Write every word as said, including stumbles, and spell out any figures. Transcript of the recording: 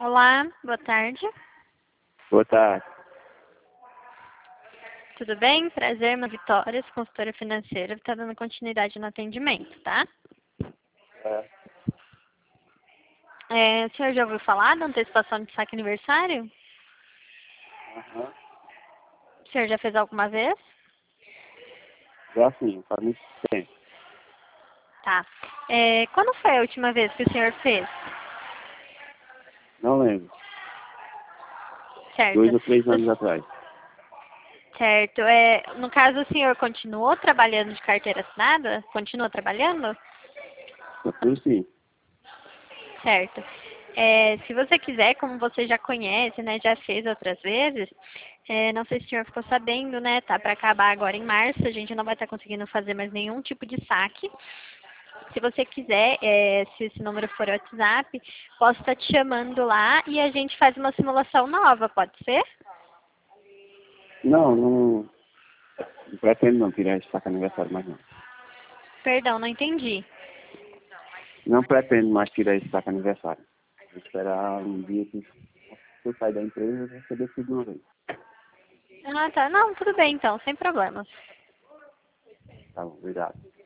Olá, boa tarde. Boa tarde. Tudo bem? Prazer, uma Vitória, consultora financeira, está dando continuidade no atendimento, tá? É. É, o senhor já ouviu falar da antecipação de saque aniversário? Aham. O senhor já fez alguma vez? Já sim, faz muito tempo. Tá. É, quando foi a última vez que o senhor fez? Não lembro. Certo. Dois ou três O- anos atrás. Certo. É, no caso, o senhor continuou trabalhando de carteira assinada? Continua trabalhando? Tudo sim. Certo. É, se você quiser, como você já conhece, né, já fez outras vezes, é, não sei se o senhor ficou sabendo, né, tá para acabar agora em março, a gente não vai estar conseguindo fazer mais nenhum tipo de saque. Se você quiser, é, se esse número for WhatsApp, posso estar te chamando lá e a gente faz uma simulação nova, pode ser? Não, não, não pretendo não tirar esse saco aniversário mais não. Perdão, não entendi. Não pretendo mais tirar esse saco aniversário. Vou esperar um dia que eu sair da empresa e você decide uma vez. Ah, tá. Não, tudo bem então, sem problemas. Tá bom, obrigado.